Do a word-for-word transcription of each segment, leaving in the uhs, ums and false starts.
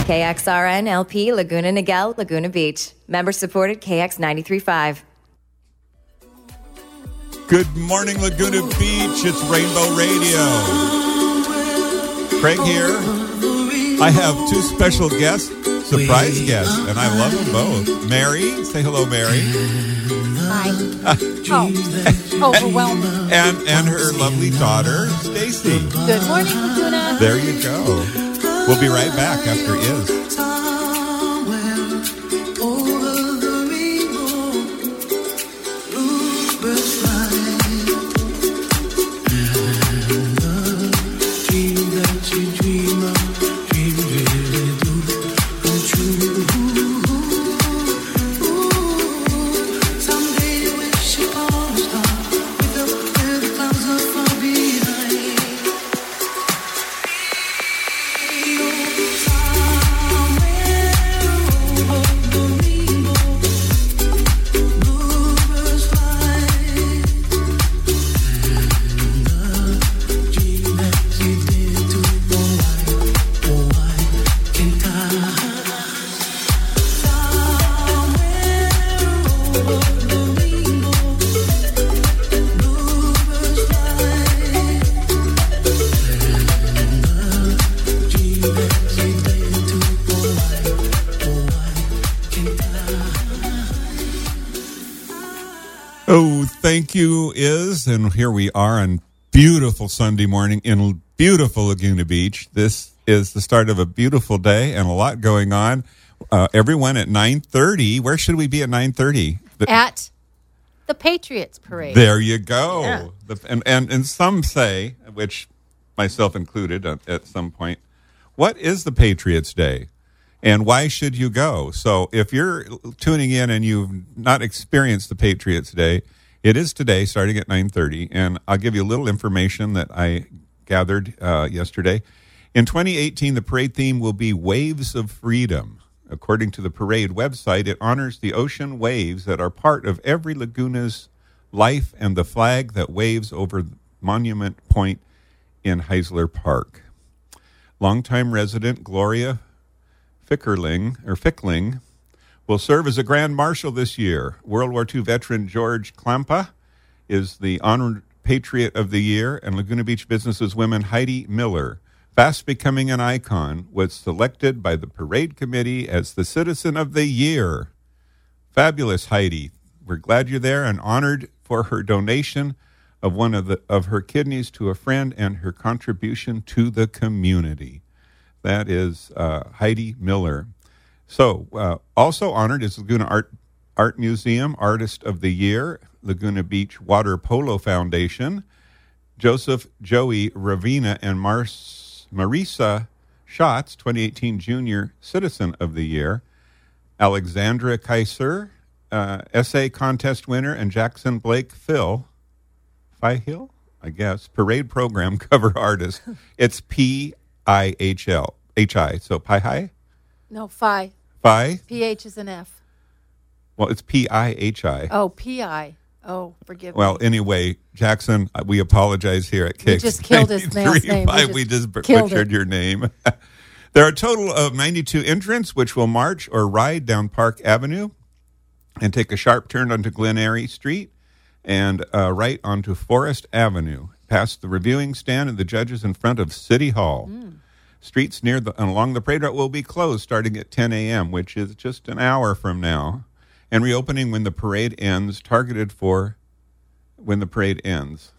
K X R N L P Laguna Niguel, Laguna Beach. Member supported K X ninety-three point five. Good morning, Laguna Beach. It's Rainbow Radio. Craig here. I have two special guests, surprise guests, and I love them both. Mary, say hello, Mary. Hi. Oh, overwhelming. And and her lovely daughter, Stacy. Good morning, Laguna. There you go. We'll be right back after Is. Oh, thank you, Is. And here we are on beautiful Sunday morning in beautiful Laguna Beach. This is the start of a beautiful day and a lot going on. Uh, everyone at nine thirty. Where should we be at nine thirty? At the Patriots Parade. There you go. Yeah. The, and, and, and some say, which myself included at, at some point, what is the Patriots Day? And why should you go? So if you're tuning in and you've not experienced the Patriots Day, it is today starting at nine thirty. And I'll give you a little information that I gathered uh, yesterday. In twenty eighteen, the parade theme will be Waves of Freedom. According to the parade website, it honors the ocean waves that are part of every laguna's life and the flag that waves over Monument Point in Heisler Park. Longtime resident Gloria Fickerling, or Fickling, will serve as a Grand Marshal this year. World War Two veteran George Klampa is the Honored Patriot of the Year, and Laguna Beach business's women Heidi Miller, fast becoming an icon, was selected by the parade committee as the Citizen of the Year. Fabulous, Heidi. We're glad you're there and honored for her donation of one of the of her kidneys to a friend and her contribution to the community. That is uh, Heidi Miller. So, uh, also honored is Laguna Art Art Museum Artist of the Year, Laguna Beach Water Polo Foundation, Joseph Joey Ravina and Mars, Marisa Schatz, twenty eighteen Junior Citizen of the Year, Alexandra Kaiser, uh, essay contest winner, and Jackson Blake Phil, Fihill, I guess, parade program cover artist. It's P I H L, H I, so Pi High? No, Phi. Phi? P H is an F. Well, it's P I H I. Oh, P I. Oh, forgive well, me. Well, anyway, Jackson, we apologize here at K X. We just killed his man's name. We just, we just butchered it. your name. There are a total of ninety-two entrants, which will march or ride down Park Avenue and take a sharp turn onto Glen Eyrie Street and uh, right onto Forest Avenue, past the reviewing stand and the judges in front of City Hall. Mm. Streets near the and along the parade route will be closed starting at ten a.m., which is just an hour from now, and reopening when the parade ends, targeted for when the parade ends.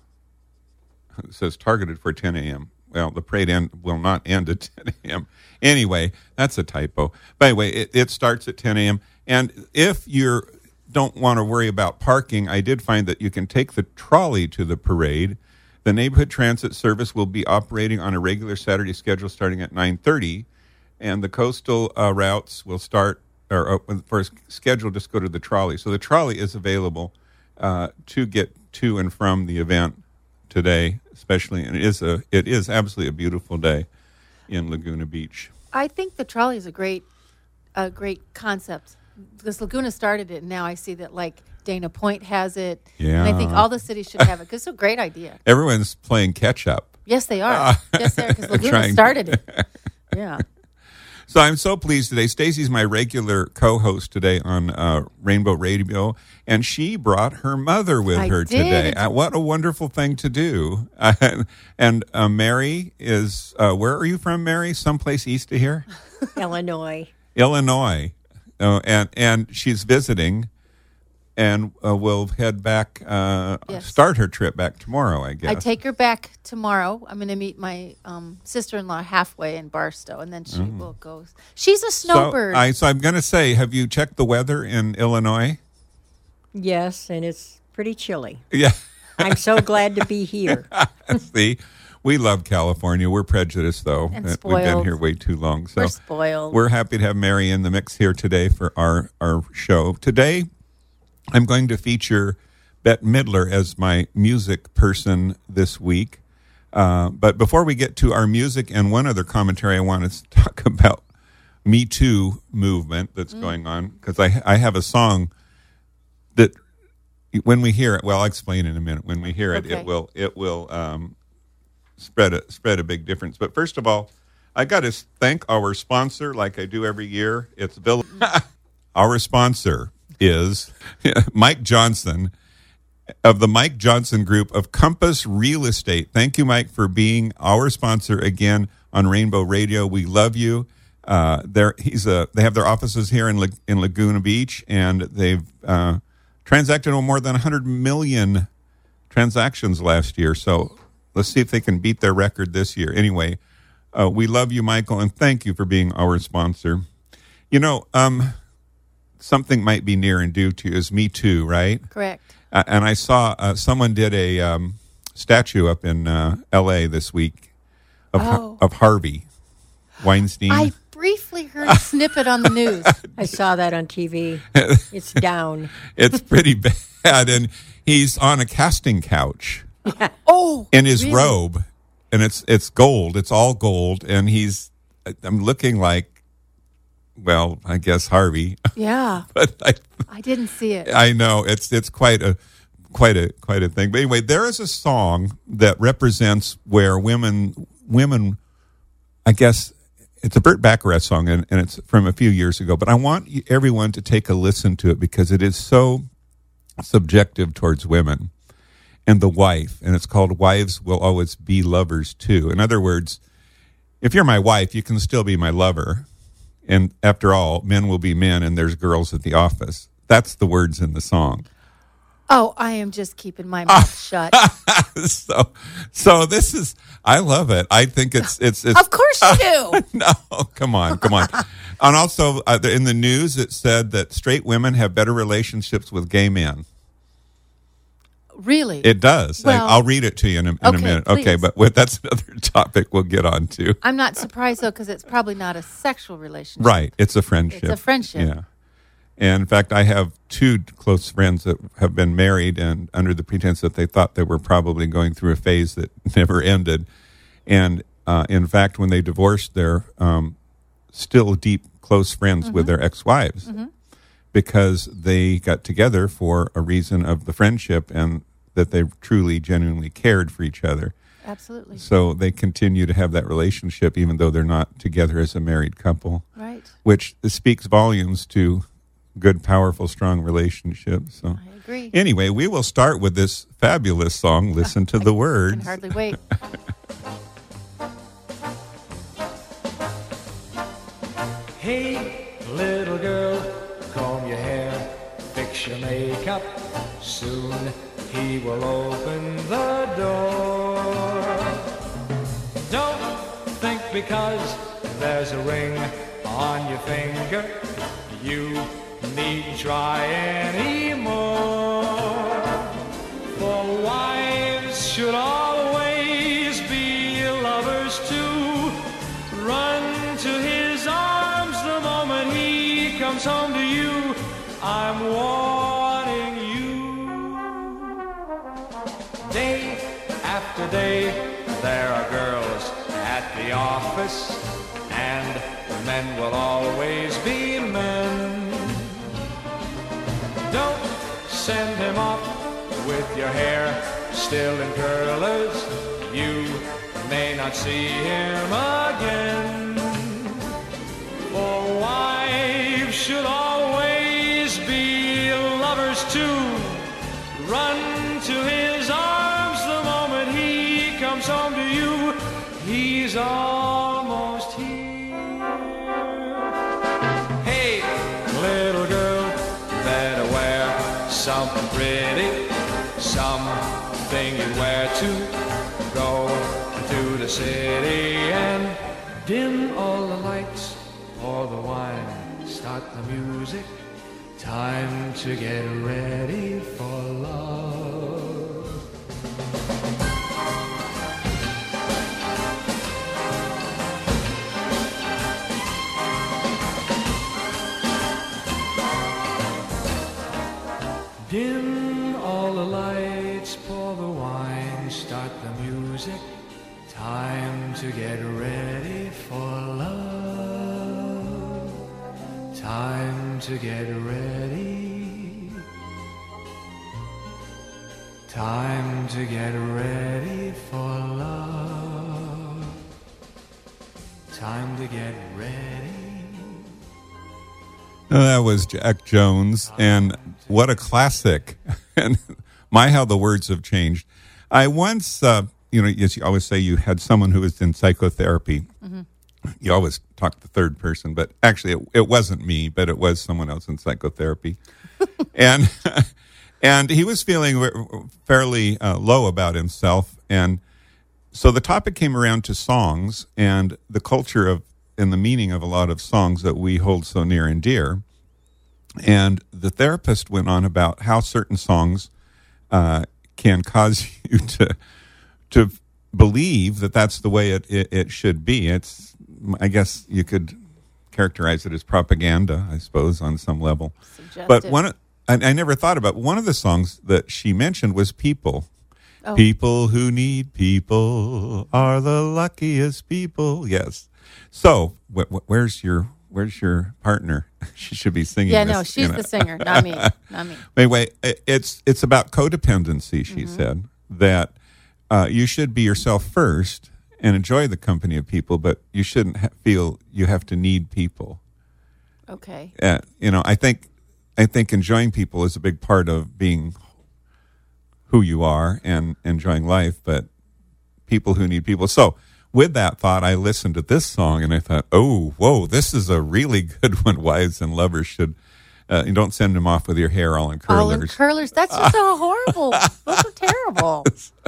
It says targeted for ten a.m. Well, the parade end will not end at ten a.m. Anyway, that's a typo. But anyway, it, it starts at ten a.m. And if you don't want to worry about parking, I did find that you can take the trolley to the parade. The neighborhood transit service will be operating on a regular Saturday schedule starting at nine thirty, and the coastal uh, routes will start, or uh, for a schedule, just go to the trolley. So the trolley is available uh, to get to and from the event today, especially, and it is a it is absolutely a beautiful day in Laguna Beach. I think the trolley is a great, a great concept because Laguna started it, and now I see that like Dana Point has it. Yeah. And I think all the cities should have it because it's a great idea. Everyone's playing catch up. Yes, they are. Uh, yes, they are because Laguna started it. Yeah. So I'm so pleased today. Stacy's my regular co-host today on uh, Rainbow Radio, and she brought her mother with I her did. today. Uh, what a wonderful thing to do. Uh, and uh, Mary is, uh, where are you from, Mary? Someplace east of here? Illinois. Illinois. Uh, and, and she's visiting. And uh, we'll head back, uh, Yes. start her trip back tomorrow, I guess. I take her back tomorrow. I'm going to meet my um, sister-in-law halfway in Barstow, and then she will go. She's a snowbird. So, I, so I'm going to say, have you checked the weather in Illinois? Yes, and it's pretty chilly. Yeah. I'm so glad to be here. See, we love California. We're prejudiced, though. And Uh, We've been spoiled. here way too long. So We're spoiled. we're happy to have Mary in the mix here today for our, our show. Today, I'm going to feature Bette Midler as my music person this week. Uh, but before we get to our music and one other commentary, I want to talk about Me Too movement that's Mm. going on, because I, I have a song that when we hear it, well, I'll explain in a minute. When we hear it, Okay. it will it will um, spread a spread a big difference. But first of all, I got to thank our sponsor, like I do every year. It's Bill. Our sponsor is Mike Johnson of the Mike Johnson Group of Compass Real Estate. Thank you, Mike, for being our sponsor again on Rainbow Radio. We love you. Uh, they're, he's a, they have their offices here in La, in Laguna Beach, and they've uh, transacted on more than one hundred million transactions last year. So let's see if they can beat their record this year. Anyway, uh, we love you, Michael, and thank you for being our sponsor. You know, um, something might be near and dear to you is Me Too, right? Correct. Uh, and I saw uh, someone did a um, statue up in uh, L A this week of Oh. of Harvey Weinstein. I briefly heard a snippet on the news. I saw that on T V. It's down. It's pretty bad, and he's on a casting couch Oh, in his really? robe, and it's it's gold. It's all gold, and he's I'm looking like, well, I guess Harvey, Yeah, but I. I didn't see it. I know it's it's quite a quite a quite a thing. But anyway, there is a song that represents where women women, I guess it's a Burt Bacharach song, and, and it's from a few years ago. But I want you, everyone to take a listen to it because it is so subjective towards women and the wife, and it's called "Wives Will Always Be Lovers Too." In other words, if you're my wife, you can still be my lover. And after all, men will be men, and there's girls at the office. That's the words in the song. Oh, I am just keeping my mouth shut. so, so this is. I love it. I think it's it's it's. Of course you do. No, come on, come on. And also, uh, in the news, it said that straight women have better relationships with gay men. Really? It does. Well- I, I'll read it to you in a, in a Okay, minute. Okay, please. but with, that's another topic we'll get on to. I'm not surprised though, because it's probably not a sexual relationship. Right. It's a friendship. It's a friendship. Yeah. And in fact, I have two close friends that have been married, and under the pretense that they thought they were probably going through a phase that never ended. And uh, in fact, when they divorced, they're um, still deep, close friends Mm-hmm. with their ex-wives because they got together for a reason of the friendship and that they truly, genuinely cared for each other. Absolutely. So they continue to have that relationship even though they're not together as a married couple, Right. which speaks volumes to good, powerful, strong relationships. So I agree. anyway, we will start with this fabulous song, Listen to the I can Words. hardly wait. Hey, little girl, comb your hair, fix your makeup. Soon he will open the door. Don't think because there's a ring on your finger, you needn't try anymore. For wives should always be lovers too. Run to his arms the moment he comes home to you. I'm warning you. Day after day, there are girls at the office, and men will always be men. Don't send him off with your hair still in curlers. You may not see him again. should always be lovers too. Run to his arms the moment he comes home to you. He's almost here. Hey, little girl, better wear something pretty, something you wear to go to the city and dim all the lights, pour the wine, start the music. Time to get ready for love. Dim all the lights, pour the wine, start the music. Time to get ready for love. Time to get ready. Time to get ready for love. Time to get ready. Oh, that was Jack Jones, and what a classic. And my, how the words have changed. I once, uh, you know, as you always say, you had someone who was in psychotherapy. Mm-hmm. You always talk the third person, but actually it, it wasn't me, but it was someone else in psychotherapy. and and he was feeling fairly uh, low about himself. And so the topic came around to songs and the culture of and the meaning of a lot of songs that we hold so near and dear. And the therapist went on about how certain songs uh, can cause you to to believe that that's the way it, it, it should be. It's, I guess you could characterize it as propaganda, I suppose, on some level. Suggestive. But one, I, I never thought about it. One of the songs that she mentioned was People. Oh. People who need people are the luckiest people. Yes. So wh- wh- where's your where's your partner? She should be singing. Yeah, this, no, she's you know. the singer, not me. Not me. Anyway, it- it's it's about codependency. She Mm-hmm. said that uh, you should be yourself first and enjoy the company of people, but you shouldn't ha- feel you have to need people. Okay. Uh, you know, I think I think enjoying people is a big part of being who you are and enjoying life, but people who need people. So with that thought, I listened to this song and I thought, oh, whoa, this is a really good one. Wives and lovers should, uh, you don't send them off with your hair all in curlers. All in curlers. That's just so horrible. Those are terrible.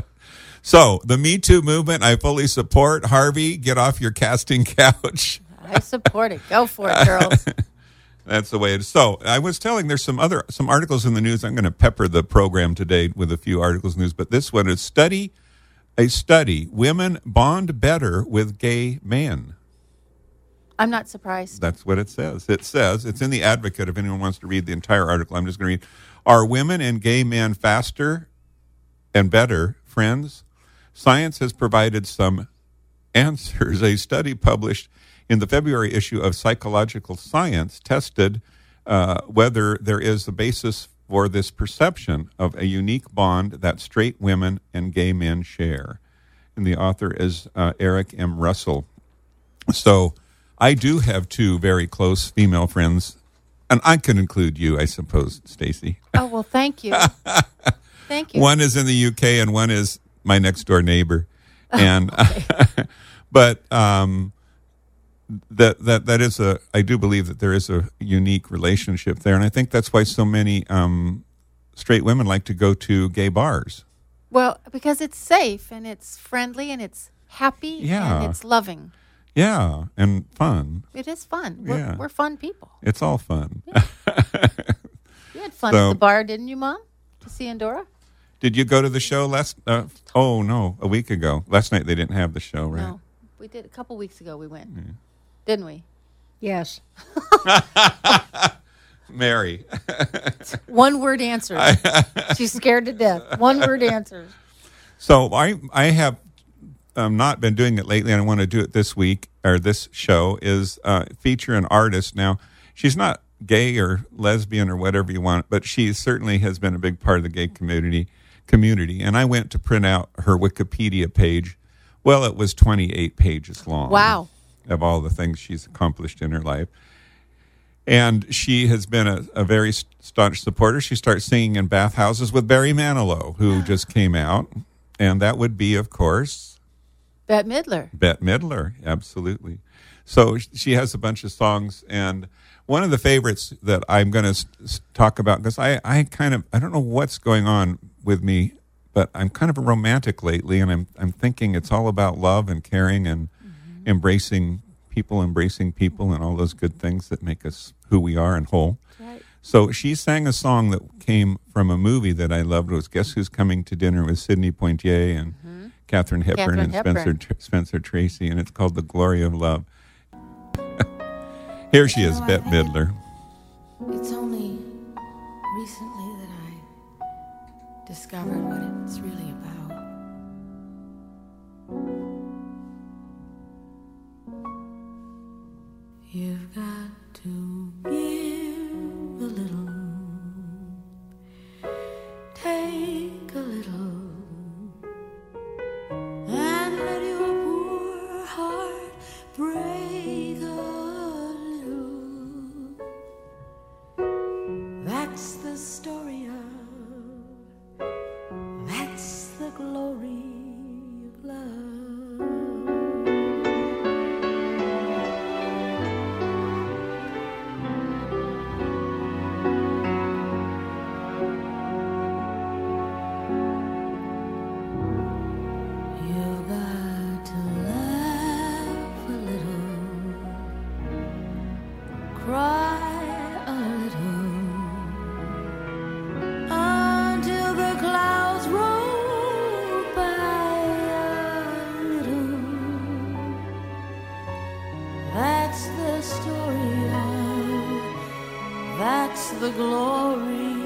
So the Me Too movement, I fully support. Harvey, get off your casting couch. I support it. Go for it, girls. That's the way it is. So I was telling, there's some other some articles in the news. I'm going to pepper the program today with a few articles in the news, but this one is study, a study, women bond better with gay men. I'm not surprised. That's what it says. It says, it's in the Advocate if anyone wants to read the entire article. I'm just going to read. Are women and gay men faster and better friends? Science has provided some answers. A study published in the February issue of Psychological Science tested uh, whether there is a basis for this perception of a unique bond that straight women and gay men share. And the author is uh, Eric M. Russell. So I do have two very close female friends, and I could include you, I suppose, Stacy. Oh, well, thank you. Thank you. One is in the U K and one is my next door neighbor. And okay. but um that that that is a I do believe that there is a unique relationship there, and I think that's why so many um straight women like to go to gay bars. Well, because it's safe and it's friendly and it's happy Yeah. and it's loving. Yeah, and fun. It is fun. We're, Yeah. we're fun people. It's all fun. You had fun So- at the bar, didn't you, Mom? To see Andorra? Did you go to the show last uh, oh no, a week ago. Last night they didn't have the show, right? No. We did. A couple weeks ago we went. Didn't we? Yes. Mary. One word answers. She's scared to death. One word answers. So I I have um, not been doing it lately, and I want to do it this week or this show is uh, feature an artist. Now she's not gay or lesbian or whatever you want, but she certainly has been a big part of the gay community. Community, and I went to print out her Wikipedia page. Well, it was twenty-eight pages long. Wow. Of all the things she's accomplished in her life. And she has been a, a very staunch supporter. She starts singing in bathhouses with Barry Manilow, who just came out. And that would be, of course, Bette Midler. Bette Midler, absolutely. So she has a bunch of songs, and one of the favorites that I'm going to talk about, because I, I kind of, I don't know what's going on with me, but I'm kind of a romantic lately, and I'm I'm thinking it's all about love and caring and mm-hmm. embracing people, embracing people, and all those good things that make us who we are and whole. Right. So she sang a song that came from a movie that I loved. It was Guess Who's Coming to Dinner with Sidney Poitier and mm-hmm. Katharine Hepburn Katharine and Hepburn. Spencer Spencer Tracy, and it's called The Glory of Love. Here she is, Bette Midler. It's only recently that I discovered what it's really about. You've got to give a little, take a little, and let your poor heart break a little. That's the story of, that's the glory of love. You've got to laugh a little, cry a little, until the clouds roll by a little. That's the story of, that's the glory of love.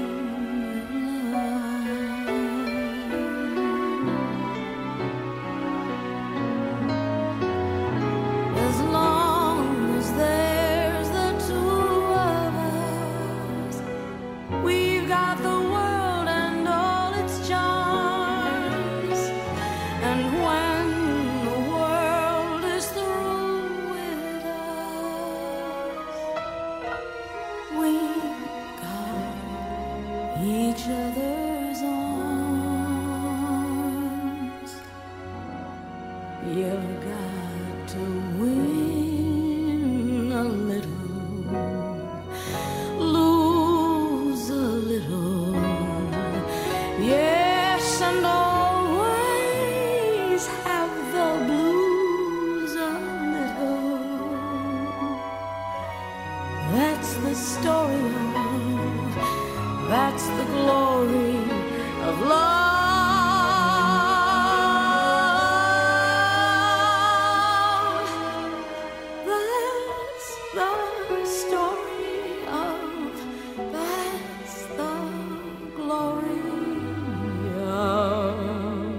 As long as there's the two of us, we've got the world and all its charms. And when the world is through with us, we've got each other's arms. You've got to win a little, lose a little, yes, and always have the blues a little. That's the story of, that's the glory of love. That's the story of, that's the glory of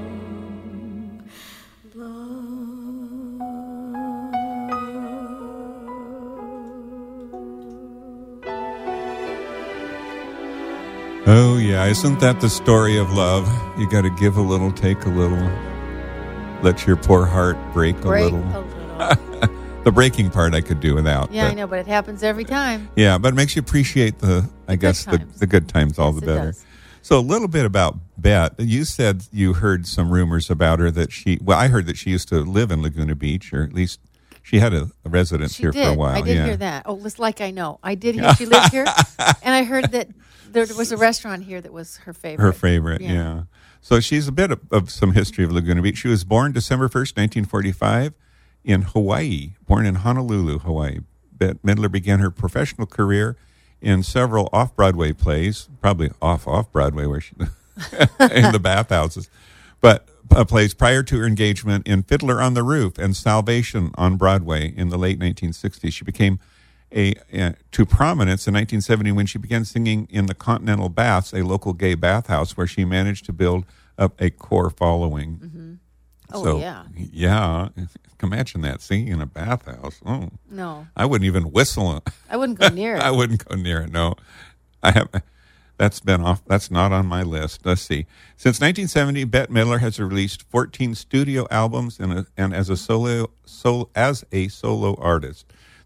love. Oh, yeah. Isn't that the story of love? You got to give a little, take a little, let your poor heart break a Break little. a little. The breaking part I could do without. Yeah, but, I know, but it happens every time. Yeah, but it makes you appreciate the, I The guess, good the, times. the good times all Yes, the it better. does. So a little bit about Bette. You said you heard some rumors about her that she, well, I heard that she used to live in Laguna Beach, or at least she had a, a residence She here did. for a while. I did yeah. hear that. Oh, it's like I know. I did hear she lived here, and I heard that there was a restaurant here that was her favorite. Her favorite, yeah. Yeah. So she's a bit of, of some history of Laguna Beach. She was born December first, nineteen forty-five in Hawaii, born in Honolulu, Hawaii. Bette Midler began her professional career in several off-Broadway plays, probably off-off-Broadway where she in the bathhouses, but uh, plays prior to her engagement in Fiddler on the Roof and Salvation on Broadway in the late nineteen sixties. She became a uh, to prominence in nineteen seventy when she began singing in the Continental Baths, a local gay bathhouse where she managed to build up a core following. Mm-hmm. Oh, so, yeah. Yeah. Imagine that, singing in a bathhouse. Oh, No, I wouldn't even whistle. I wouldn't go near it. I wouldn't go near it. No, I have. That's been off. That's not on my list. Let's see. Since nineteen seventy, Bette Midler has released fourteen studio albums and, a, and as a solo, solo as a solo artist.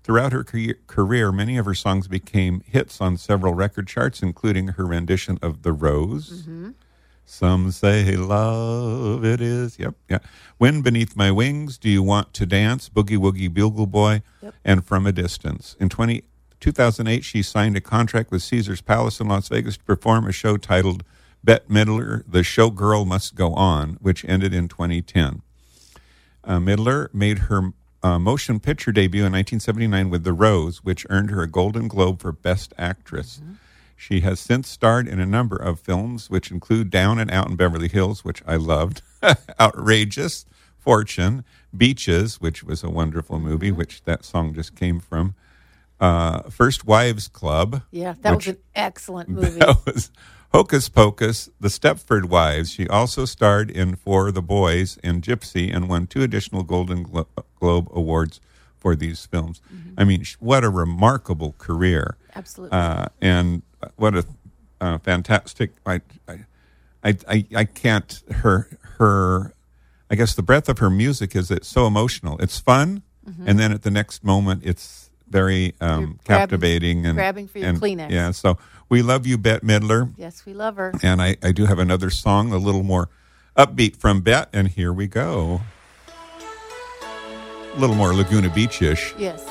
Throughout her ca- career, many of her songs became hits on several record charts, including her rendition of The Rose. Mm-hmm. Some say love it is. Yep, yeah. Wind Beneath My Wings, Do You Want to Dance, Boogie Woogie Bugle Boy, Yep. and From a Distance. In twenty, two thousand eight, she signed a contract with Caesars Palace in Las Vegas to perform a show titled Bette Midler, The Showgirl Must Go On, which ended in twenty ten. Uh, Midler made her uh, motion picture debut in nineteen seventy-nine with The Rose, which earned her a Golden Globe for Best Actress. Mm-hmm. She has since starred in a number of films, which include Down and Out in Beverly Hills, which I loved, Outrageous, Fortune, Beaches, which was a wonderful movie, which that song just came from, uh, First Wives Club. Yeah, that was which- an excellent movie. That was Hocus Pocus, The Stepford Wives. She also starred in For the Boys and Gypsy and won two additional Golden Glo- Globe Awards for these films. Mm-hmm. I mean, sh- what a remarkable career. Absolutely. Uh, and what a uh, fantastic, I, I, I, I, I can't, her, her, I guess the breadth of her music is it's so emotional. It's fun, and then at the next moment, it's very um, You're grabbing- captivating. and grabbing for your and, Kleenex. Yeah, so we love you, Bette Midler. Yes, we love her. And I, I do have another song, a little more upbeat from Bette, and here we go. A little more Laguna Beach-ish. Yes.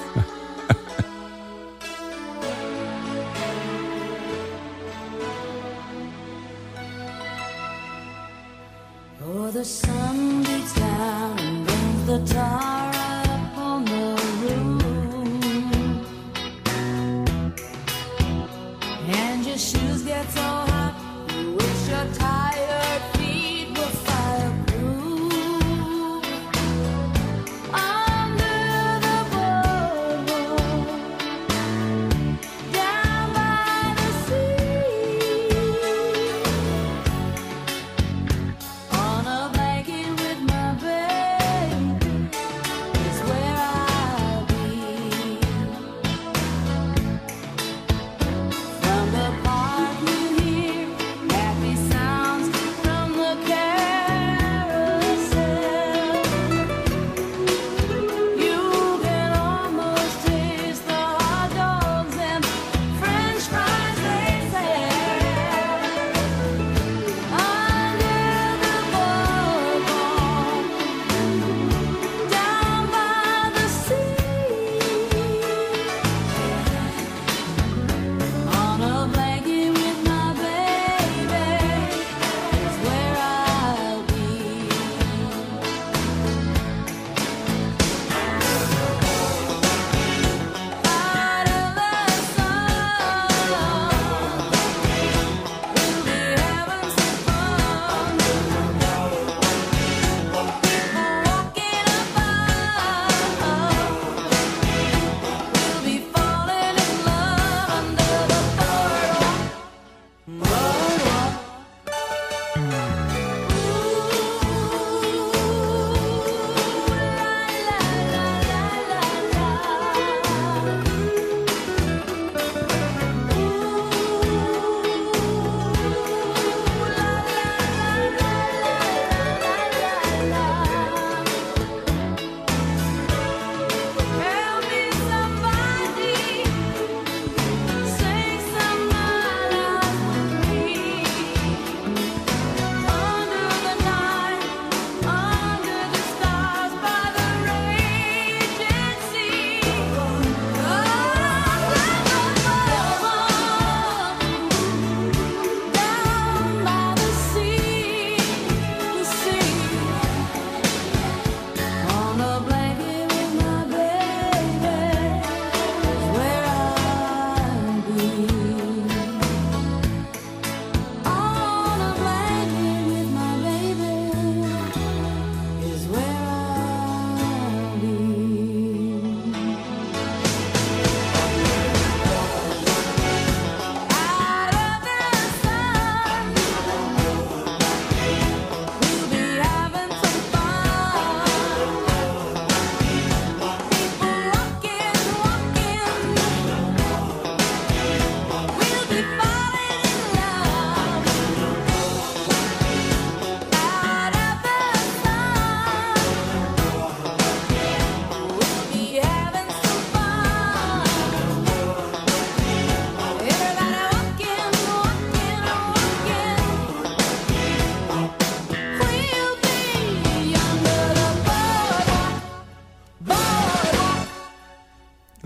Oh, the sun beats down and brings the tar up on the roof, and your shoes get so hot you wish your tired feet were fireproof. Under the boardwalk, down by the sea, on a blanket with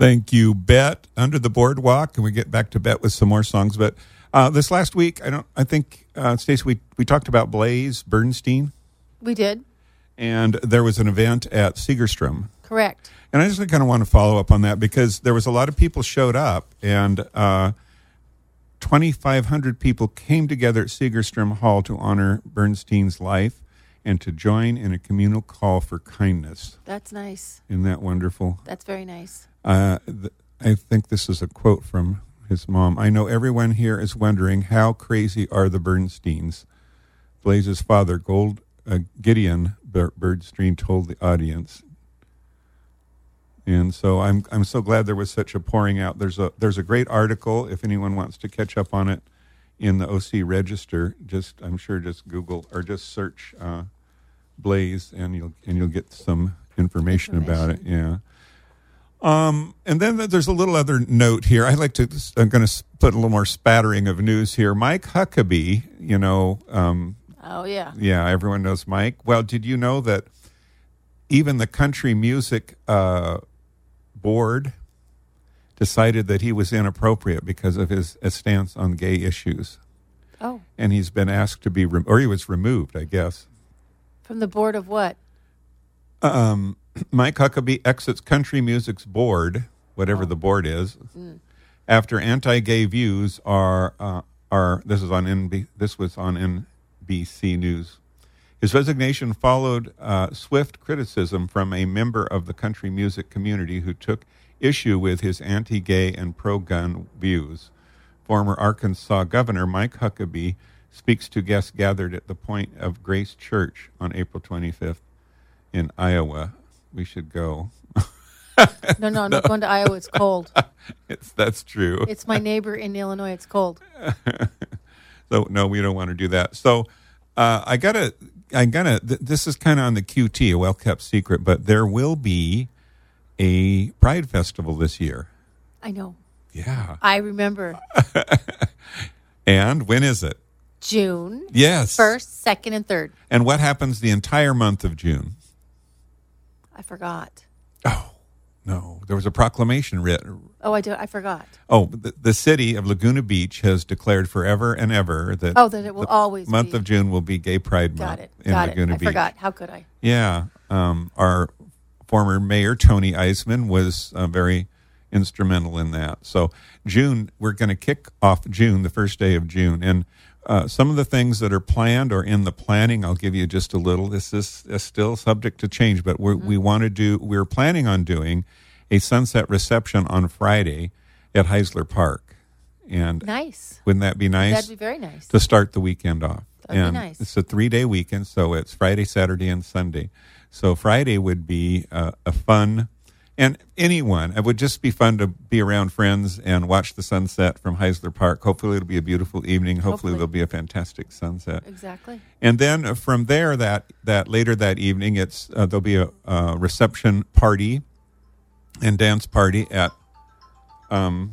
Thank you, Bet. Under the Boardwalk, and we get back to Bet with some more songs. But uh, this last week, I don't. I think uh, Stacey, we we talked about Blaze Bernstein, We did. and there was an event at Segerstrom. Correct. And I just kind of want to follow up on that because there was a lot of people showed up, and uh, twenty-five hundred people came together at Segerstrom Hall to honor Bernstein's life and to join in a communal call for kindness. That's nice. Isn't that wonderful? That's very nice. Uh, th- I think this is a quote from his mom. I know everyone here is wondering how crazy are the Bernsteins. Blaze's father, Gold uh, Gideon Ber- Bernstein, told the audience. And so I'm I'm so glad there was such a pouring out. There's a there's a great article if anyone wants to catch up on it in the O C Register. Just I'm sure just Google or just search uh, Blaze and you'll and you'll get some information, about it. Yeah. Um, and then there's a little other note here. I'd like to. I'm going to put a little more spattering of news here. Mike Huckabee, you know. Um, Oh, yeah. yeah, everyone knows Mike. Well, did you know that even the country music uh, board decided that he was inappropriate because of his uh, stance on gay issues? Oh, And he's been asked to be, re- or he was removed, I guess. from the board of what? Um, Mike Huckabee exits country music's board, whatever the board is, after anti-gay views are uh, are. This is on N B. This was on N B C News. His resignation followed uh, swift criticism from a member of the country music community who took issue with his anti-gay and pro-gun views. Former Arkansas Governor Mike Huckabee speaks to guests gathered at the Point of Grace Church on April twenty-fifth in Iowa. We should go. No, no, I'm not going to Iowa. It's cold. It's, that's true. It's my neighbor in Illinois. It's cold. So no, we don't want to do that. So uh, I gotta, I gotta. Th- this is kind of on the Q T, a well-kept secret, but there will be a Pride Festival this year. I know. Yeah. I remember And when is it? June Yes. first, second, and third. And what happens the entire month of June? I forgot. Oh no, there was a proclamation written. Oh, I do. I forgot. Oh, the, the city of Laguna Beach has declared forever and ever that Oh, that it will the always month be. of June will be Gay Pride Got Month it. in Got Laguna it. I Beach. forgot. How could I? Yeah, um, our former mayor Tony Eisman was uh, very instrumental in that. So June, we're going to kick off June, the first day of June, and uh, some of the things that are planned or in the planning, I'll give you just a little. This is, is still subject to change, but we're, Mm-hmm. we want to do. We're planning on doing a sunset reception on Friday at Heisler Park, and Nice. wouldn't that be nice? That'd be very nice. To start the weekend off. That'd be and nice. It's a three-day weekend, so it's Friday, Saturday, and Sunday. So Friday would be uh, a fun, and anyone, it would just be fun to be around friends and watch the sunset from Heisler Park. Hopefully it'll be a beautiful evening. Hopefully, Hopefully. there'll be a fantastic sunset. Exactly. And then uh, from there, that, that later that evening, it's uh, there'll be a, a reception party and dance party at um,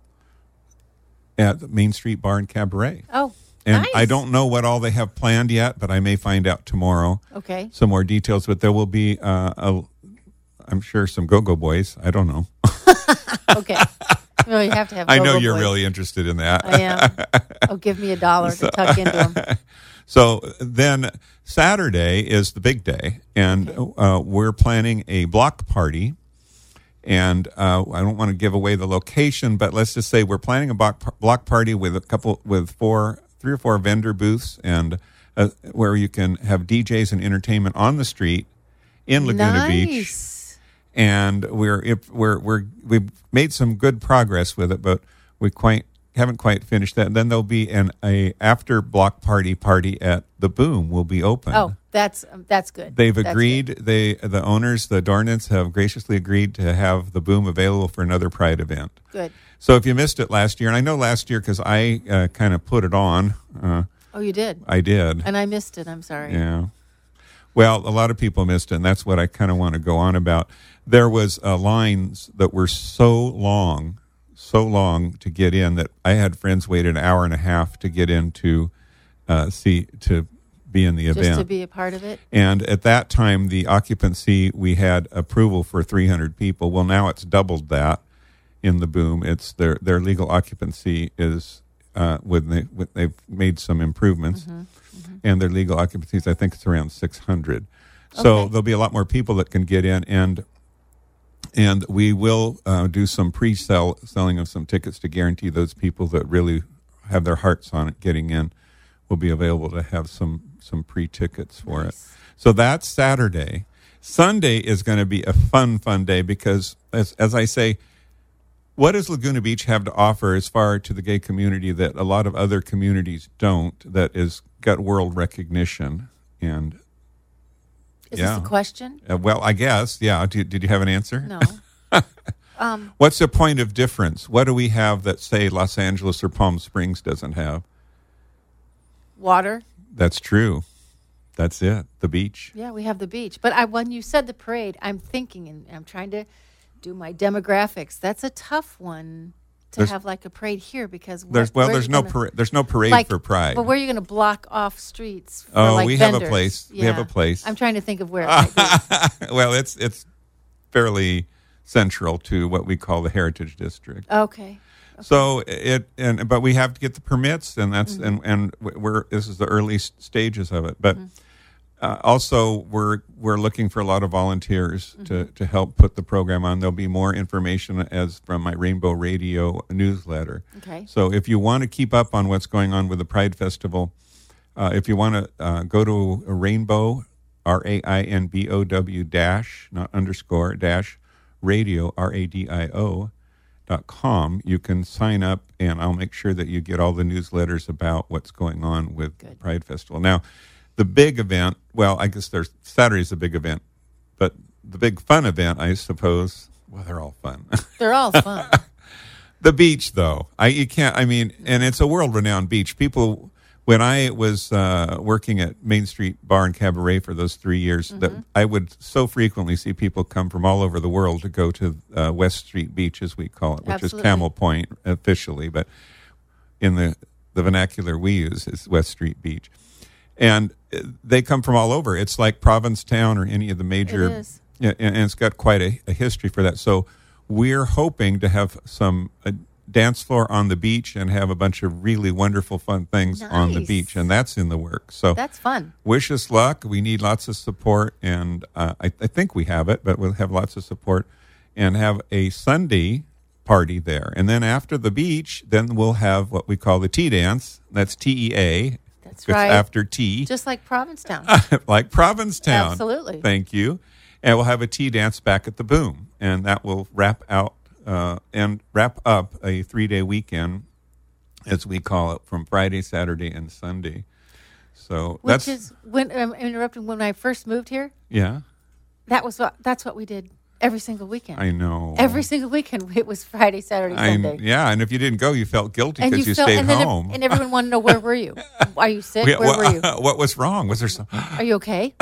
at the Main Street Bar and Cabaret. Oh, And nice. I don't know what all they have planned yet, but I may find out tomorrow Okay. some more details. But there will be, uh, a, I'm sure, some Go-Go Boys. I don't know. Okay. Well, you have to have. I know Go-Go you're Boys. really interested in that. I am. Oh, give me a dollar to tuck into them. So then Saturday is the big day, and uh, we're planning a block party. And uh, I don't want to give away the location, but let's just say we're planning a block, block party with a couple, with four, three or four vendor booths, and uh, where you can have D Js and entertainment on the street in Laguna Beach. Nice. And we're if we're we're we've made some good progress with it, but we quite haven't quite finished that. And then there'll be an a after block party party at the Boom will be open. Oh, that's um, that's good. They've That's agreed. good. They the owners, the Dornans, have graciously agreed to have the Boom available for another Pride event. Good. So if you missed it last year, and I know last year because I uh, kind of put it on, uh, Oh, you did. I did. And I missed it. I'm sorry. Yeah. Well, a lot of people missed it, and that's what I kind of want to go on about. There was uh, lines that were so long, so long to get in that I had friends wait an hour and a half to get in to uh, see to be in the Just event. to be a part of it. And at that time, the occupancy, we had approval for three hundred people. Well, now it's doubled that. in the boom. It's their their legal occupancy is uh, when they when they've made some improvements, Mm-hmm. Mm-hmm. and their legal occupancies, I think it's around six hundred. So Okay. there'll be a lot more people that can get in, and and we will uh, do some pre-sell selling of some tickets to guarantee those people that really have their hearts on it getting in will be available to have some some pre-tickets for Nice. it. So that's Saturday. Sunday is going to be a fun, fun day because, as as I say, what does Laguna Beach have to offer as far to the gay community that a lot of other communities don't, that is got world recognition? And Is yeah. this a question? uh, well, I guess, yeah. Did, did you have an answer? No. um, What's the point of difference? What do we have that, say, Los Angeles or Palm Springs doesn't have? water. That's true. That's it. The beach. Yeah, we have the beach. But I, when you said the parade, I'm thinking, and I'm trying to do my demographics. That's a tough one to There's- have like a parade here because what- There's well, where are there's you no gonna- parade. There's no parade like, for Pride. But where are you going to block off streets? For Oh, like we have a vendors? place. We have a place. I'm trying to think of where. It might be. Well, it's it's fairly central to what we call the Heritage District. Okay. So it and but we have to get the permits, and that's Mm-hmm. and and we're this is the early s- stages of it. But Mm-hmm. uh, also we're we're looking for a lot of volunteers to Mm-hmm. to help put the program on. There'll be more information as from my Rainbow Radio newsletter. Okay. So if you want to keep up on what's going on with the Pride Festival, uh, if you want to uh, go to a Rainbow, R A I N B O W dash, not underscore, dash, radio, R A D I O, dot com, you can sign up, and I'll make sure that you get all the newsletters about what's going on with the Pride Festival. Now, the big event, well, I guess there's Saturday's a big event, but the big fun event, I suppose, well, they're all fun. They're all fun. The beach, though, I you can't. I mean, and it's a world-renowned beach. People, when I was uh, working at Main Street Bar and Cabaret for those three years, that I would so frequently see people come from all over the world to go to uh, West Street Beach, as we call it, which Absolutely. is Camel Point officially, but in the the vernacular we use is West Street Beach, and uh, they come from all over. It's like Provincetown or any of the major. It is. Yeah, and, and it's got quite a, a history for that. So we're hoping to have some a dance floor on the beach and have a bunch of really wonderful, fun things on the Nice. beach, and that's in the works. So That's fun. wish us luck. We need lots of support, and uh, I, I think we have it, but we'll have lots of support and have a Sunday party there. And then after the beach, then we'll have what we call the tea dance. That's T E A. That's It's right. after tea. Just like Provincetown. Like Provincetown. Absolutely. Thank you. And we'll have a tea dance back at the Boom, and that will wrap out uh, and wrap up a three-day weekend, as we call it, from Friday, Saturday, and Sunday. So Which that's is when I'm interrupting. When I first moved here, yeah, that was what that's what we did every single weekend. I know. Every single weekend, it was Friday, Saturday, I, Sunday. yeah, and if you didn't go, you felt guilty And because you, felt- stayed and then home. It, and everyone wanted to know, where were you? Are you sick? Yeah, Where what, were you? what was wrong? Was there some? Are you okay?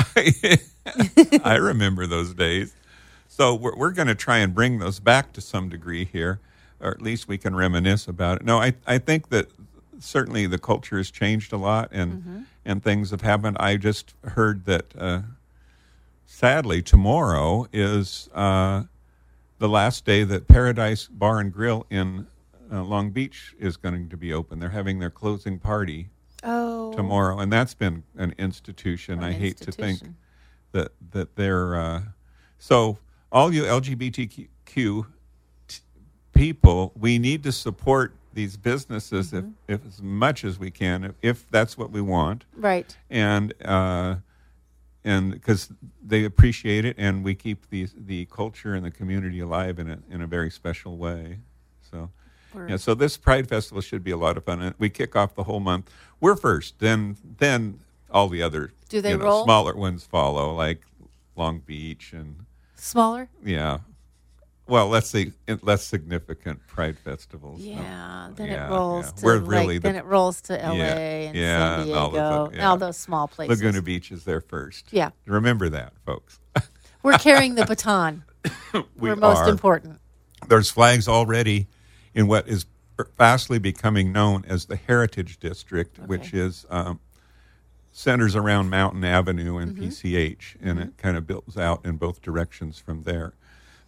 I remember those days. So we're, we're going to try and bring those back to some degree here, or at least we can reminisce about it. No, I, I think that certainly the culture has changed a lot, and Mm-hmm. and things have happened. I just heard that, uh, sadly, tomorrow is uh, the last day that Paradise Bar and Grill in uh, Long Beach is going to be open. They're having their closing party Oh, tomorrow, and that's been an institution. An I hate to think institution. that that they're uh, so all you L G B T Q t- people, we need to support these businesses Mm-hmm. if, if as much as we can, if, if that's what we want, right. and uh, and because they appreciate it, and we keep the the culture and the community alive in a in a very special way. So. We're- Yeah, so this Pride Festival should be a lot of fun. And we kick off the whole month. We're first, then then all the other Do they you know, roll? smaller ones follow, like Long Beach and Smaller. yeah. Well, let's say less significant Pride festivals. Yeah. Then yeah, it rolls yeah. to We're like, really then the- it rolls to L A Yeah, and yeah, San and Diego, all those, yeah. all those small places. Laguna Beach is there first. Yeah. Remember that, folks. We're carrying the baton. we We're most are. important. There's flags already in what is fastly becoming known as the Heritage District, which is um, centers around Mountain Avenue and Mm-hmm. P C H, and it kind of builds out in both directions from there.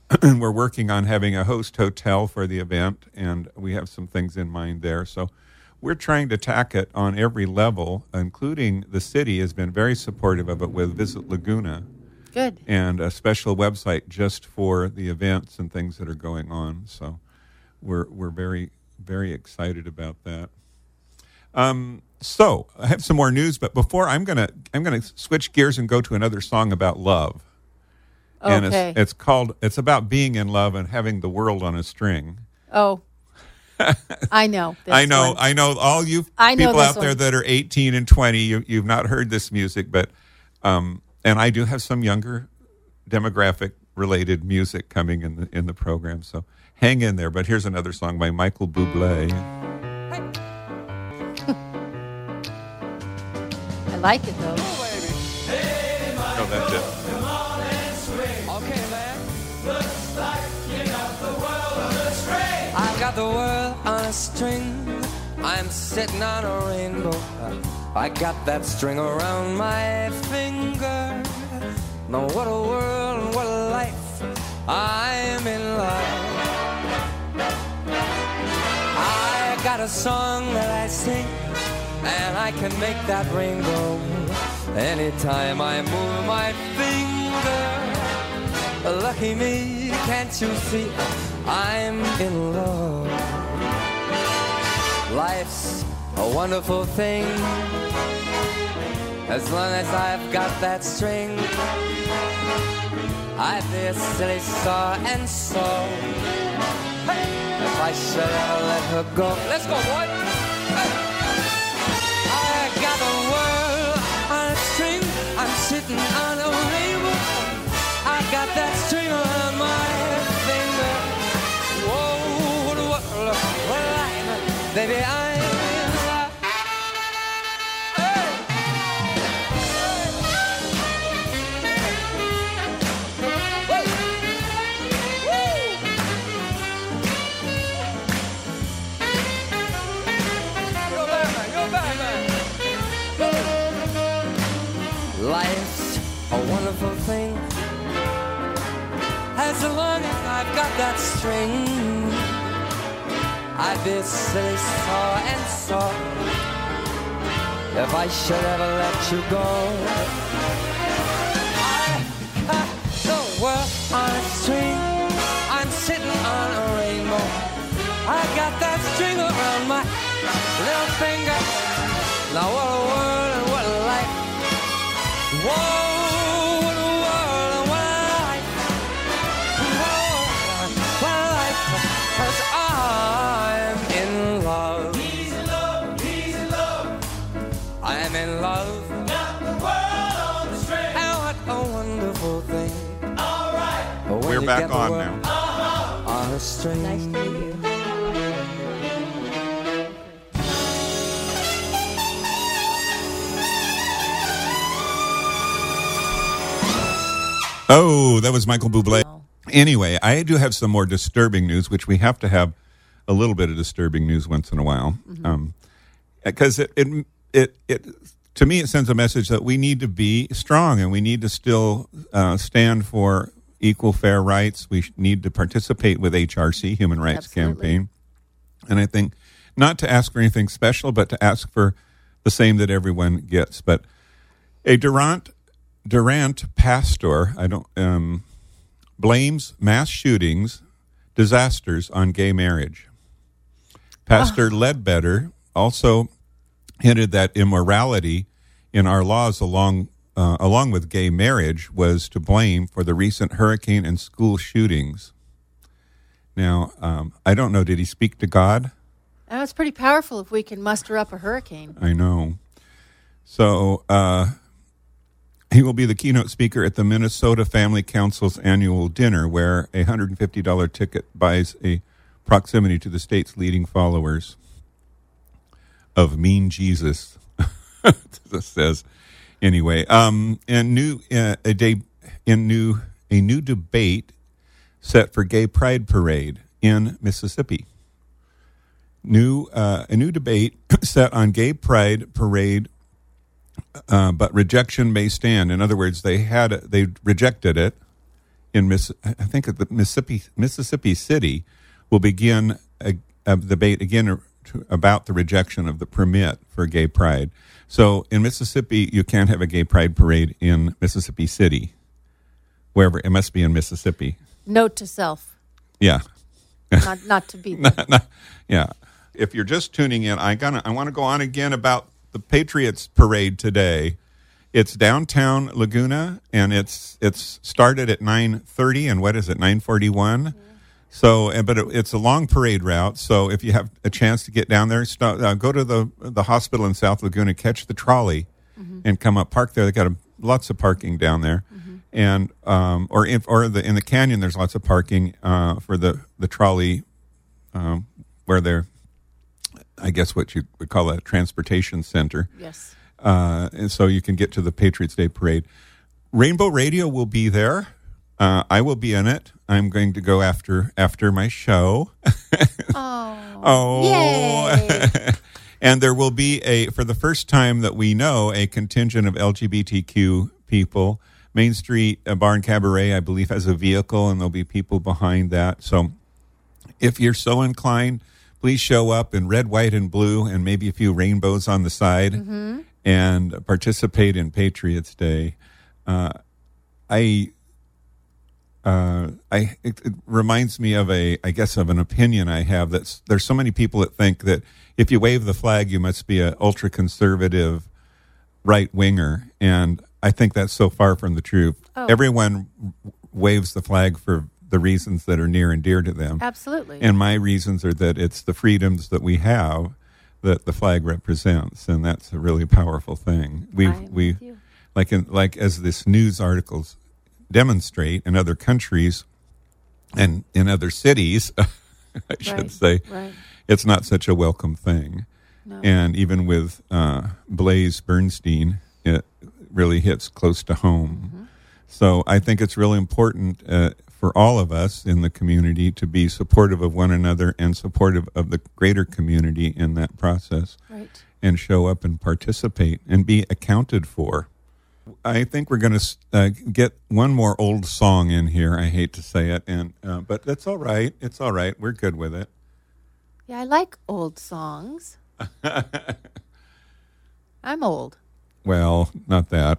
we're working on having a host hotel for the event, and we have some things in mind there. So we're trying to tack it on every level, including the city has been very supportive of it with Visit Laguna. Good. And a special website just for the events and things that are going on. So we're we're very, very excited about that. Um, so I have some more news, but before I'm gonna I'm gonna switch gears and go to another song about love. And Okay. it's, it's called it's about being in love and having the world on a string. Oh, I know. this I know, one. I know all you I know people this out there one. that are eighteen and twenty, you, you've not heard this music, but um, and I do have some younger demographic related music coming in the in the program, so hang in there. But here's another song by Michael Bublé. I like it though. Oh, that's it. Okay, man. Looks like you got the world on a string. I got the world on a string. I'm sitting on a rainbow. I got that string around my finger. Now what a world and what a life. I'm in love. I got a song that I sing, and I can make that rainbow anytime I move my finger. Lucky me, can't you see I'm in love? Life's a wonderful thing, as long as I've got that string. I'd be a silly saw and saw if I should ever let her go. Let's go, boy. Hey. I got the world on a string. I'm sitting on a rainbow. I got that string around my finger. Whoa, what a world, what a life, baby, I'm in love. Hey. Go back, man, go back, man. Life's a wonderful thing, as long as I've got that string. I'd be silly saw and saw if I should ever let you go. I got the world on a string. I'm sitting on a rainbow. I got that string around my little finger. Now what a world and what a life. Whoa, what a world and what a life. Whoa, what a life. 'Cause I'm in love. He's in love, he's in love. I'm in love. Got the world on the string. And what a wonderful thing. All right. We're back on now. On a string. Nice to meet you. Oh, that was Michael Bublé. Anyway, I do have some more disturbing news, which we have to have a little bit of disturbing news once in a while, because um, it, it it it to me it sends a message that we need to be strong and we need to still uh, stand for equal fair rights. We sh- need to participate with H R C, Human Rights Absolutely. Campaign, and I think not to ask for anything special, but to ask for the same that everyone gets. But a Durant Durant pastor, I don't um, blames mass shootings, disasters on gay marriage. Pastor Ledbetter also hinted that immorality in our laws, along uh, along with gay marriage, was to blame for the recent hurricane and school shootings. Now, um, I don't know. Did he speak to God? And it's pretty powerful if we can muster up a hurricane. I know. So uh, he will be the keynote speaker at the Minnesota Family Council's annual dinner, where a one hundred fifty dollars ticket buys a proximity to the state's leading followers of Mean Jesus. This says anyway. Um, and new uh, a day in new a new debate set for Gay Pride Parade in Mississippi. New uh, a new debate set on Gay Pride Parade. Uh, but rejection may stand. In other words, they had they rejected it, in Miss, I think at the Mississippi Mississippi City will begin a, a debate again to, about the rejection of the permit for gay pride. So in Mississippi, you can't have a gay pride parade in Mississippi City, wherever it must be in Mississippi. Note to self, Yeah, not not to be there. Not- not- yeah. If you're just tuning in, I gonna I want to go on again about the Patriots Parade today. It's downtown Laguna, and it's it's started at nine thirty, and what is it, nine forty-one? So, and- but it, it's a long parade route. So, if you have a chance to get down there, st- uh, go to the the hospital in South Laguna, catch the trolley, and come up. Park there. They got a, lots of parking down there, and um, or in, or the in the canyon, there's lots of parking uh, for the the trolley, um, where they're, I guess what you would call a transportation center. Yes. Uh, and so you can get to the Patriots Day Parade. Rainbow Radio will be there. Uh, I will be in it. I'm going to go after after my show. Oh. Oh. Yay. And there will be a, for the first time that we know, a contingent of L G B T Q people. Main Street uh, Bar and Cabaret, I believe, has a vehicle, and there'll be people behind that. So if you're so inclined, please show up in red, white, and blue, and maybe a few rainbows on the side, and participate in Patriots Day. Uh, I, uh, I, it, it reminds me of a, I guess, of an opinion I have. That's there's so many people that think that if you wave the flag, you must be an ultra conservative right winger, and I think that's so far from the truth. Oh. Everyone waves the flag for the reasons that are near and dear to them. Absolutely. And my reasons are that it's the freedoms that we have that the flag represents, and that's a really powerful thing. We I am we with you. like in like as this news articles demonstrate in other countries and in other cities, I should Right, say, right. it's not such a welcome thing. No. And even with uh, Blaze Bernstein, it really hits close to home. Mm-hmm. So I think it's really important uh, for all of us in the community to be supportive of one another and supportive of the greater community in that process, Right. and show up and participate and be accounted for. I think we're going to uh, get one more old song in here. I hate to say it, and uh, but that's all right. It's all right. We're good with it. Yeah, I like old songs. I'm old. Well, not that.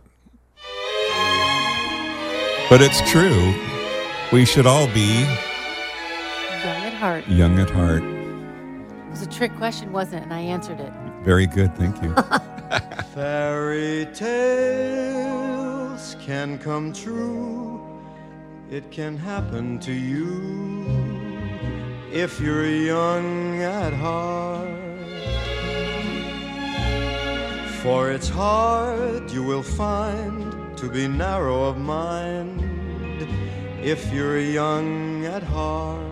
But it's true. We should all be Young at heart. young at heart. It was a trick question, wasn't it? And I answered it. Very good. Thank you. Fairy tales can come true. It can happen to you if you're young at heart. For it's hard, you will find, to be narrow of mind if you're young at heart.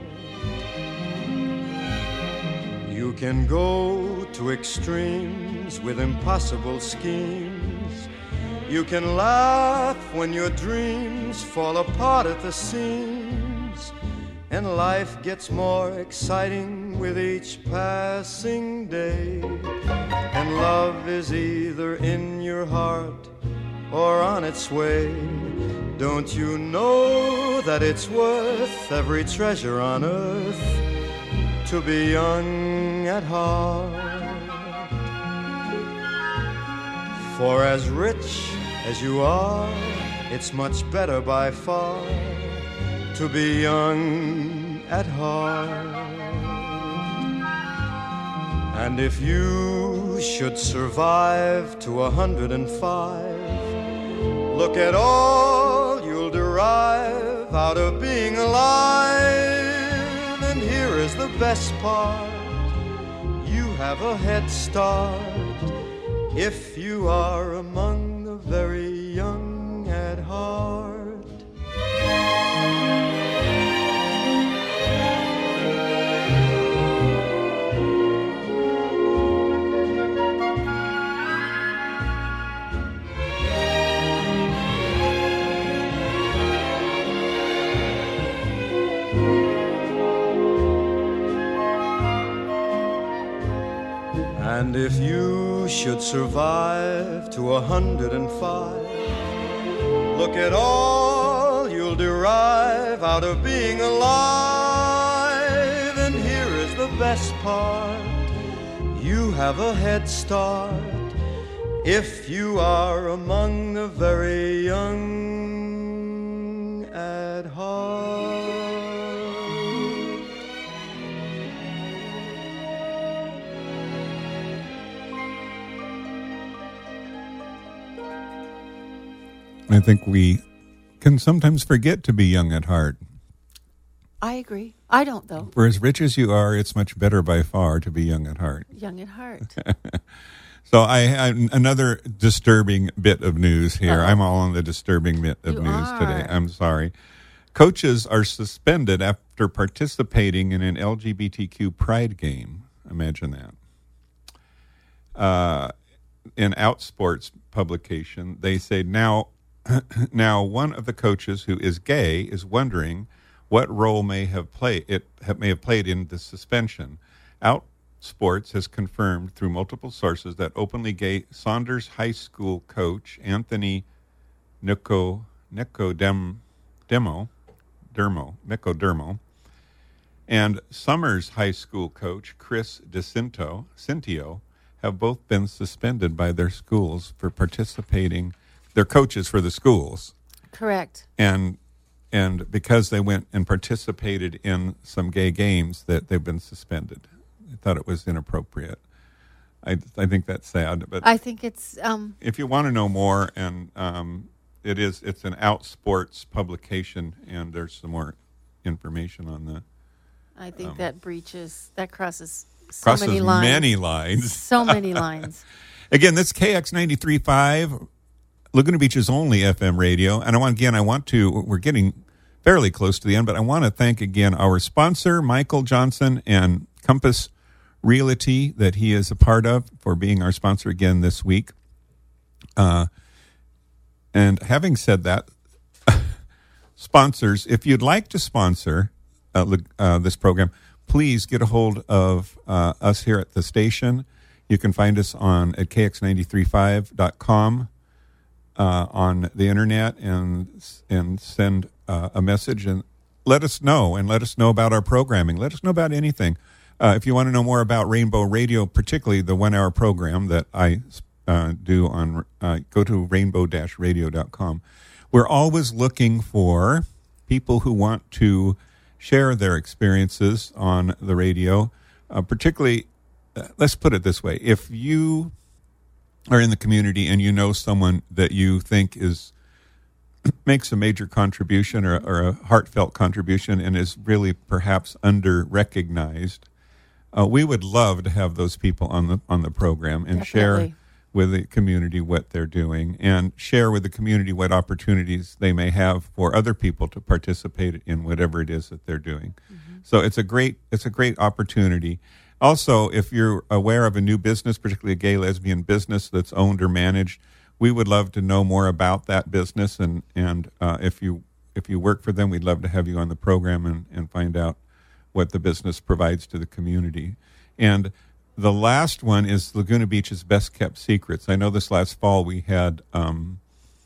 You can go to extremes with impossible schemes. You can laugh when your dreams fall apart at the seams. And life gets more exciting with each passing day. And love is either in your heart or on its way. Don't you know that it's worth every treasure on earth to be young at heart? For as rich as you are, it's much better by far to be young at heart. And if you should survive to a hundred and five, look at all you'll derive out of being alive. And here is the best part, you have a head start if you are among the very young at heart. And if you should survive to a hundred and five, look at all you'll you'll derive out of being alive. And here is the best part, you have a head start if you are among the very young at heart. I think we can sometimes forget to be young at heart. I agree. I don't, though. For as rich as you are, it's much better by far to be young at heart. Young at heart. So I, I another disturbing bit of news here. Uh-oh. I'm all on the disturbing bit of You news are. today. I'm sorry. Coaches are suspended after participating in an L G B T Q pride game. Imagine that. Uh, in Outsports publication, they say now, now one of the coaches who is gay is wondering what role may have played it have, may have played in the suspension. Outsports has confirmed through multiple sources that openly gay Saunders High School coach Anthony Nico Nicodem Demo Dermo Nicodermo and Summers High School coach Chris DeCinto Cintio have both been suspended by their schools for participating. They're coaches for the schools, Correct. and and because they went and participated in some gay games, that they've been suspended. I thought it was inappropriate. I I think that's sad. But I think it's um, if you want to know more, and um, it is it's an Outsports publication, and there's some more information on the I think that breaches that crosses so crosses many lines. many lines. So many lines. Again, this K X ninety-three point five, Laguna Beach's only F M radio. And I want, again, I want to, we're getting fairly close to the end, but I want to thank again our sponsor, Michael Johnson and Compass Realty, that he is a part of, for being our sponsor again this week. Uh, and having said that, sponsors, if you'd like to sponsor uh, uh, this program, please get a hold of uh, us here at the station. You can find us on at K X nine three five dot com uh, on the internet, and and send uh, a message and let us know, and let us know about our programming. Let us know about anything. Uh, if you want to know more about Rainbow Radio, particularly the one-hour program that I uh, do on, uh, go to rainbow dash radio dot com. We're always looking for people who want to share their experiences on the radio, uh, particularly, uh, let's put it this way. If you are in the community and you know someone that you think is makes a major contribution, or, or a heartfelt contribution, and is really perhaps under-recognized, uh, we would love to have those people on the on the program and Definitely. share with the community what they're doing, and share with the community what opportunities they may have for other people to participate in whatever it is that they're doing. Mm-hmm. So it's a great it's a great opportunity. Also, if you're aware of a new business, particularly a gay lesbian business that's owned or managed, we would love to know more about that business, and and uh, if you if you work for them, we'd love to have you on the program and, and find out what the business provides to the community. And the last one is Laguna Beach's Best Kept Secrets. I know this last fall we had um,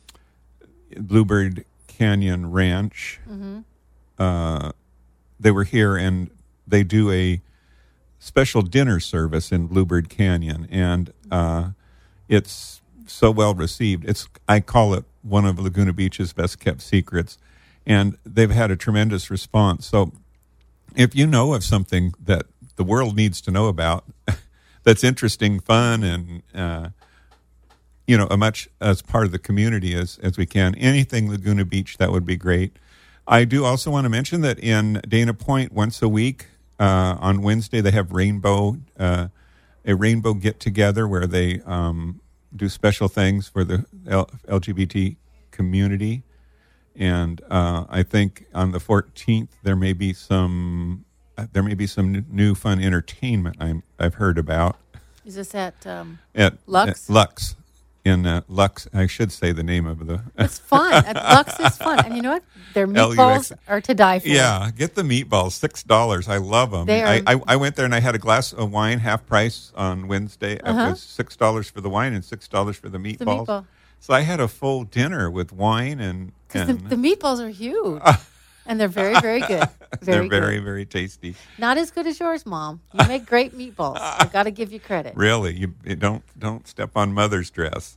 Bluebird Canyon Ranch. Mm-hmm. Uh, they were here, and they do a special dinner service in Bluebird Canyon, and uh, it's so well received. It's I call it one of Laguna Beach's best kept secrets, and they've had a tremendous response. So if you know of something that the world needs to know about that's interesting, fun, and uh, you know, a much as part of the community as as we can, anything Laguna Beach, that would be great. I do also want to mention that in Dana Point, once a week uh, on Wednesday, they have rainbow uh, a rainbow get together where they um, do special things for the L G B T community. And uh, I think on the fourteenth there may be some uh, there may be some new fun entertainment I'm, I've heard about. Is this at um, At Lux? At Lux in uh, Lux. I should say the name of the. It's fun. At Lux is fun, and you know what? Their L U meatballs X. are to die for. Yeah, get the meatballs, six dollars. I love them. They are- I, I I went there and I had a glass of wine, half price on Wednesday. Uh-huh. It was six dollars for the wine and six dollars for the The meatballs. meatball. So I had a full dinner with wine and, Because the, and the meatballs are huge. And they're very, very good. Very they're very, good. very tasty. Not as good as yours, Mom. You make great meatballs. I've got to give you credit. Really, you, you don't don't step on Mother's dress.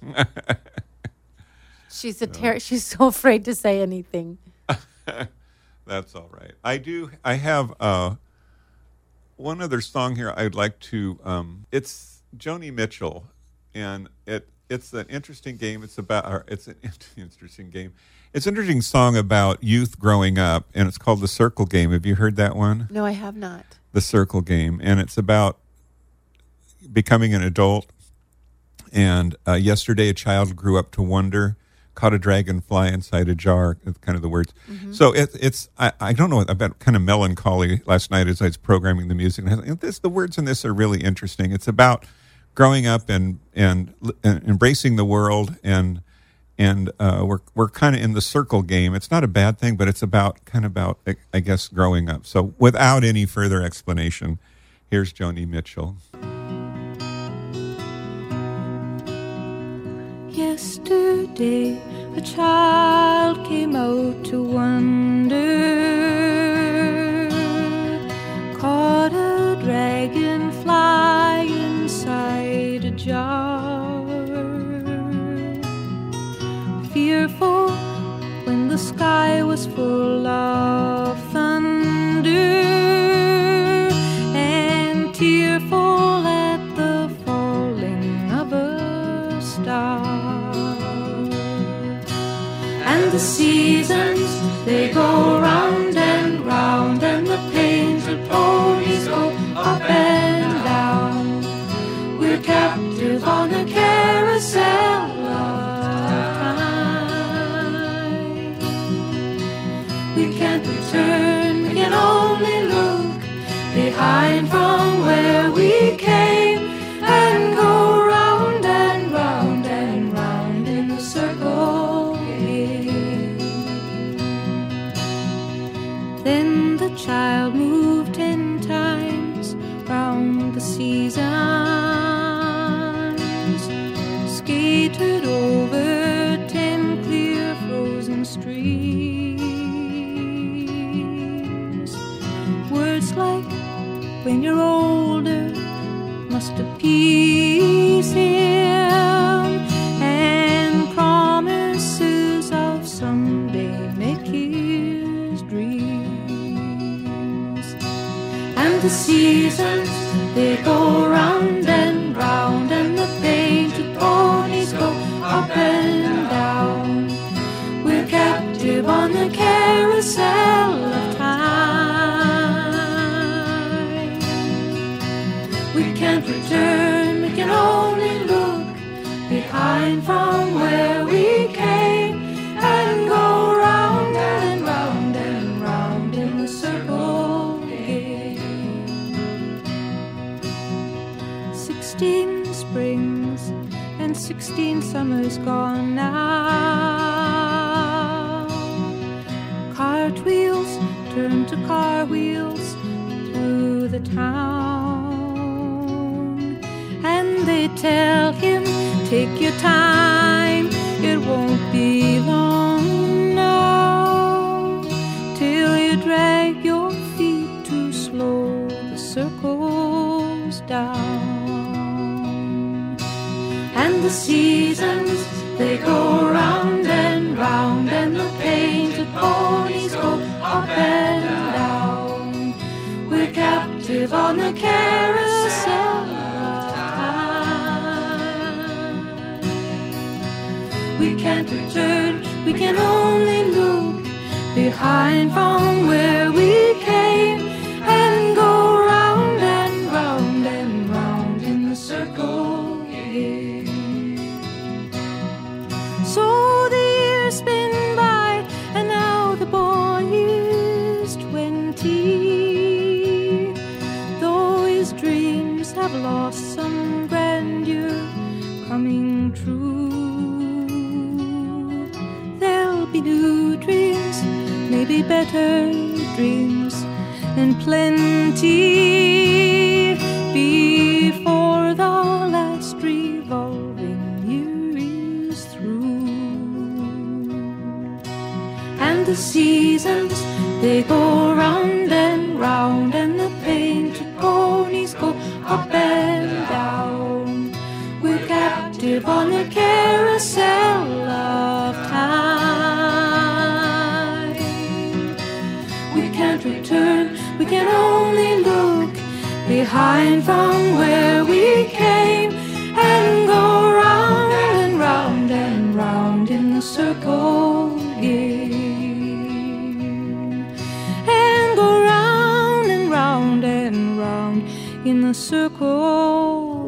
She's a ter- She's so afraid to say anything. That's all right. I do. I have uh, one other song here. I'd like to. Um, it's Joni Mitchell, and it it's an interesting game. It's about. Or it's an interesting game. It's an interesting song about youth growing up, and it's called The Circle Game. Have you heard that one? No, I have not. The Circle Game, and it's about becoming an adult. And uh, yesterday, a child grew up to wonder, caught a dragonfly inside a jar. That's kind of the words. Mm-hmm. So it, it's I, I don't know about kind of melancholy. Last night, as I was programming the music, and I thought, this the words in this are really interesting. It's about growing up and and, and embracing the world, and and uh, we're we're kind of in the circle game. It's not a bad thing, but it's about kind of about I guess growing up. So without any further explanation, here's Joni Mitchell. Yesterday, a child came out to wonder, caught a dragonfly inside a jar. Fearful when the sky was full of thunder, and tearful at the falling of a star. And the seasons, they go round and round, and the painted ponies go up and down. We're captive on a carousel of time. We can't return, we can only look behind from where we came, and go round and round and round in the circle game. Then the child moved ten times round the seasons, skated over ten clear frozen streams. Words like, when you're older, must appease him, and promises of someday make his dreams. And the seasons, they go round and round, and the painted ponies go up and down. We're captive on the carousel of time. We can't return, we can only look behind from where we came, and go round and round and round in the circle game. Sixteen springs and sixteen summers gone now. Cartwheels turn to car wheels through the town, and they tell him, take your time, it won't be long now, till you drag your feet too slow, the circles down. And the seasons, they go round and round, and the painted ponies go up and down. We're captive on the carousel of time. We can't return, we can only look behind from where we came, and go round and round and round in the circle game. So the years spin by, and now the boy is twenty. Though his dreams have lost some grandeur coming true, there'll be new dreams, maybe better dreams, and plenty before the last revolving year is through. and the seasons, they go round and round, and the painted ponies go up and down. We're captive on the carousel of time. We can't return, we can only look behind from where we came, and go round and round and round in the circle game, and go round and round and round in the circle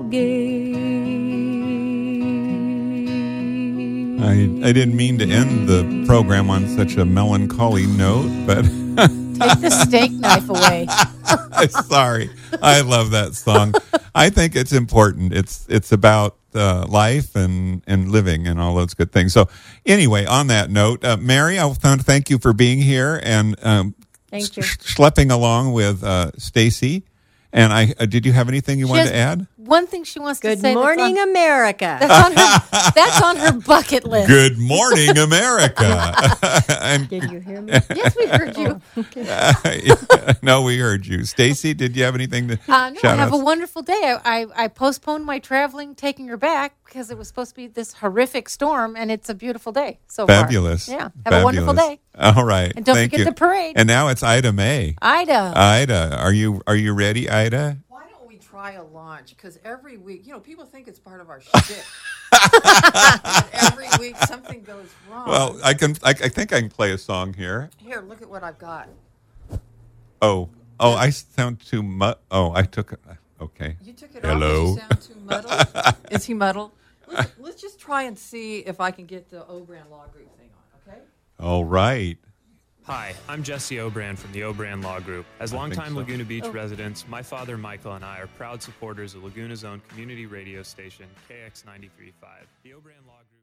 game. I, I didn't mean to end the program on such a melancholy note, but Take the steak knife away. sorry. I love that song. I think it's important. It's it's about uh, life and, and living and all those good things. So anyway, on that note, uh, Mary, I want to thank you for being here and um, Thank you. sh- schlepping along with uh, Stacy. And I uh, did you have anything you She wanted has to add? One thing she wants to Good say. morning, that's on, America. that's on her. That's on her bucket list. Good morning, America. and, Did you hear me? Yes, we heard you. no, we heard you. Stacy, did you have anything to Uh, no, shout have out? a wonderful day. I, I, I postponed my traveling, taking her back because it was supposed to be this horrific storm, and it's a beautiful day so Fabulous. far. Yeah, have Fabulous. a wonderful day. All right. And don't Thank forget you. the parade. And now it's Ida May. Ida. Ida, are you are you ready, Ida? Why don't we try a launch? Because every week, you know, people think it's part of our shtick. But every week something goes wrong. Well, I can. I, I think I can play a song here. Here, look at what I've got. Oh, oh, I sound too mu Oh, I took. Okay. You took it Hello. off. You sound too muddled. Is he muddled? Let's, let's just try and see if I can get the Obran Law Group thing on, okay? All right. Hi, I'm Jesse Obran from the Obran Law Group. As longtime so. Laguna Beach residents, my father Michael and I are proud supporters of Laguna's own community radio station, K X ninety-three point five. The Obran Law Group.